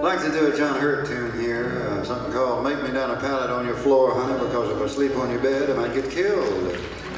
I'd like to do a John Hurt tune here, something called Make Me Down a Pallet on Your Floor, Honey, because if I sleep on your bed, I might get killed.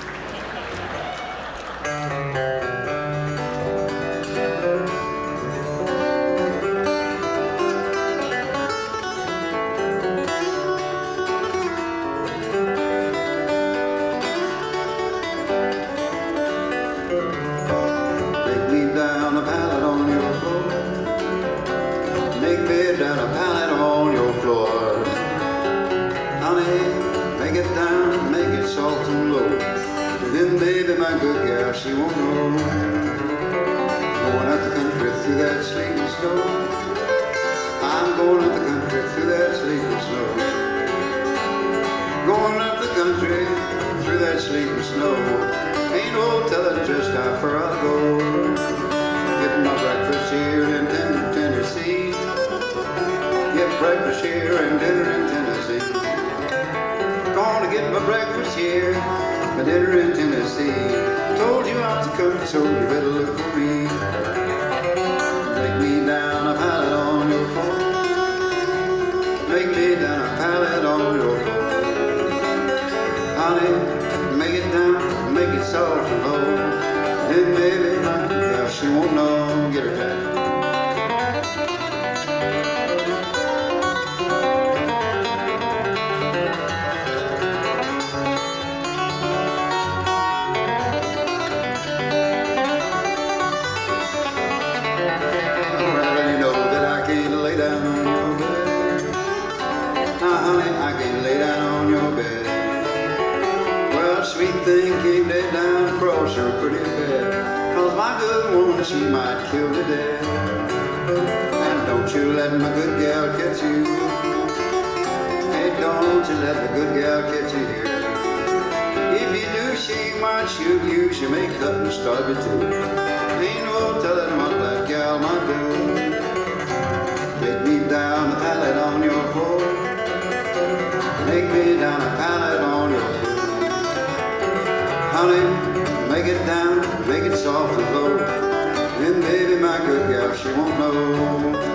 Make me down a pallet on your floor. Make me down a pallet on your floor. Honey, make it down, make it soft and low. Then baby, my good gal, she won't know. Going up the country through that sleet and snow. I'm going up the country through that sleet and snow. Going up the country through that sleet and snow. Ain't no telling just how far I'll go. Getting my breakfast here in Tennessee. Get breakfast here and dinner in Tennessee. Gonna get my breakfast here, my dinner in Tennessee. Told you I was a country, so you better look for me. Make me down a pallet on your floor. Make me down a pallet on your floor. Honey, make it down, make it soft and low. Then maybe my girl, she won't know. Get her Jack. Sweet thing came dead down across her pretty bed. Cause my good woman, she might kill to death. And don't you let my good gal catch you. Hey, don't you let my good gal catch you here. If you do, she might shoot you. She may cut and starve you too. Ain't no telling what that gal might do. Make me down a pallet on your floor. Make me down a pallet on your floor. Honey, make it down, make it soft and low. Then baby, my good gal, she won't know.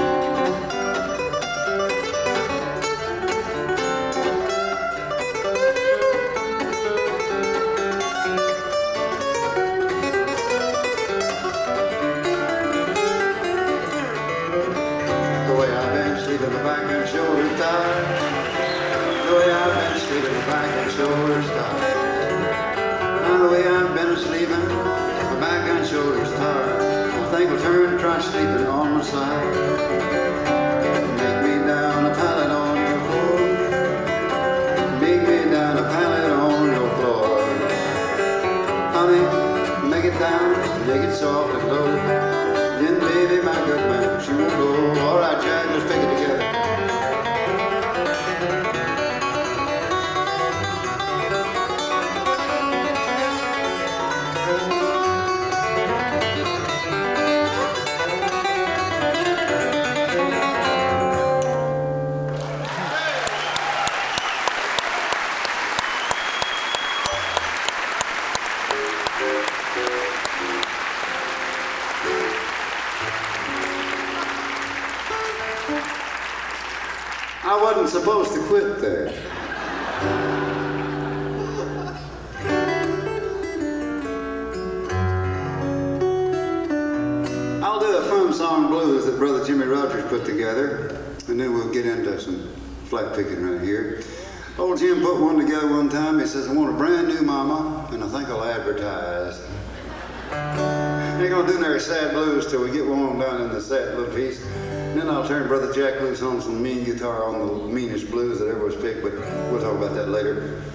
The way I've been sleeping, my back and shoulders tired. The way I've been sleeping, my back and shoulders tired. The way I've been sleeping, my back and shoulders tired. I think I'll turn and try sleeping on my side. Make me down a pallet on your floor. Make me down a pallet on your floor. Honey, make it down, make it soft and low. Then baby, my good man, she won't go. All right, Jack, let's take it together. I wasn't supposed to quit there. I'll do a fun song blues that Brother Jimmy Rogers put together, and then we'll get into some flat picking right here. Old Jim put one together one time. He says, I want a brand new mama, and I think I'll advertise. Ain't gonna do no sad blues till we get one down in the sad little piece. And then I'll turn Brother Jack loose on some mean guitar on the meanest blues that ever was picked, but we'll talk about that later.